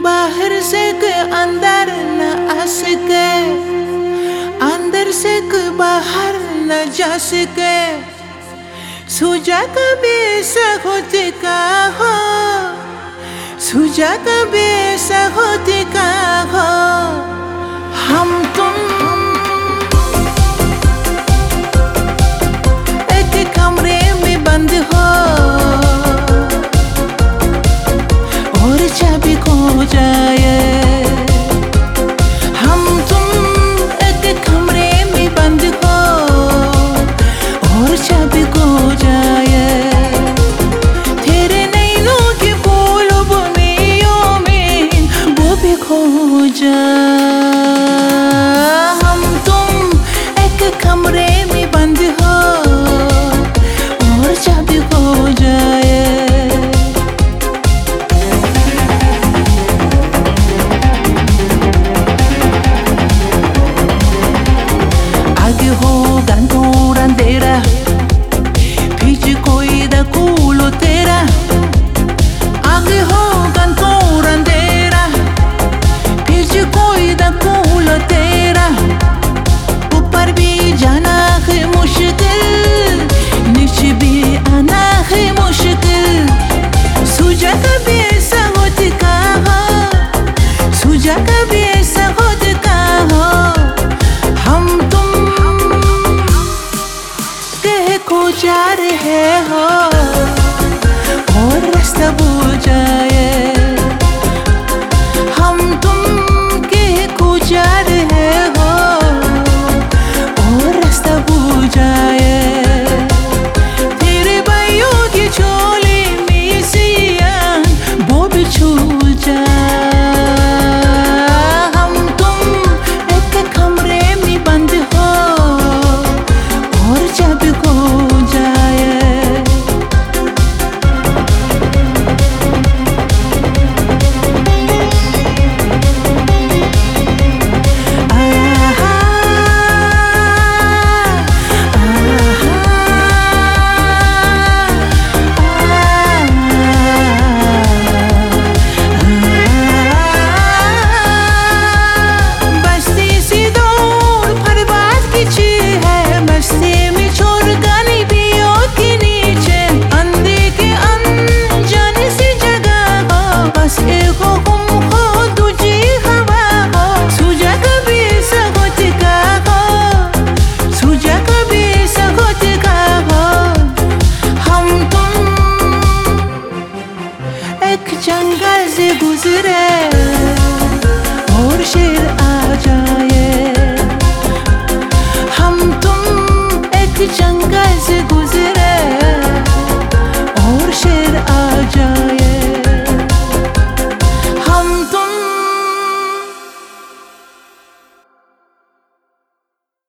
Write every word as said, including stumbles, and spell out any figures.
बाहर से के अंदर न आ सके, अंदर से के बाहर न जा सके। सूझा कभी ऐसा होते का हो, सूझा कभी ऐसा होते का हो। हम तुम एक कमरे में बंद हो और चाबी खो जाए। हम तुम एक कमरे में बंद हो और चाबी खो जाए। तेरे नैनों के बोलो बुनियों में वो भी खो जाए। हम तुम एक कमरे में बंद हो और चाबी खो जाए। आगे होगा घोर अंधेरा, पीछे कोई दा कूलो तेरा। आगे होगा घोर अंधेरा, पीछे कोई दा कूलो तेरा। ऊपर भी जाना है मुश्किल, नीचे भी आना है मुश्किल। सूझा कभी ऐसा होता का हो, सूझा कभी ऐसा होता का हो। हम तुम कह खो जा रहे हो और रास्ता भूल जाए। हम तुम कह खो जा रहे हो और रास्ता भूल जाए। तेरे भाइयों की झोली में सियान वो भी छूट जाए। हम तुम एक कमरे में बंद हो और चाबी खो जाए। आहा, बस्ती से दूर बर्बाद की चीज है, मस्ती में छोड़ गाने पियो के नीचे। अंधे के अनजाने सी जगह हो, बस एक हो गुम हो दूजी हवा हो। सूझा कभी ऐसा होता का हो, सूझा कभी ऐसा होता का हो। हम तुम एक जंगल से गुजरे और शेर आ जा